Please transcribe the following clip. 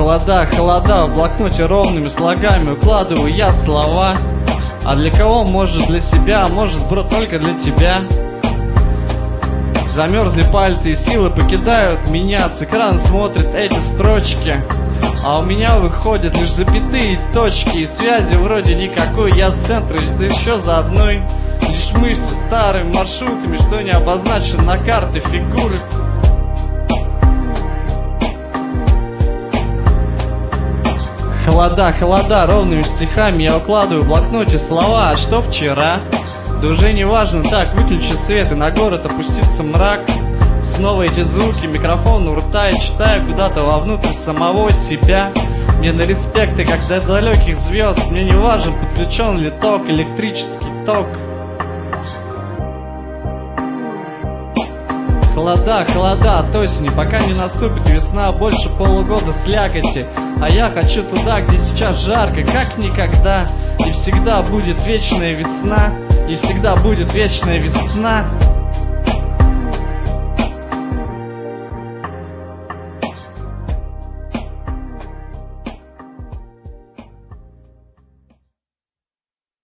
Холода, холода, в блокноте ровными слогами укладываю я слова. А для кого? Может для себя, может, бро, только для тебя. Замерзли пальцы и силы покидают меня. С экрана смотрят эти строчки, а у меня выходят лишь запятые и точки. И связи вроде никакой, я центр, да еще за одной. Лишь мысли старыми маршрутами, что не обозначено на карте фигуры. Холода, холода, ровными стихами я укладываю в блокноте слова. А что вчера? Да уже не важно, так, выключи свет и на город опустится мрак. Снова эти звуки, микрофон у рта, и читаю куда-то вовнутрь самого себя. Мне на респекты, как до далеких звезд. Мне не важен, подключен ли ток, электрический ток. Холода, холода от осени, пока не наступит весна. Больше полугода слякоти, а я хочу туда, где сейчас жарко, как никогда. И всегда будет вечная весна, и всегда будет вечная весна.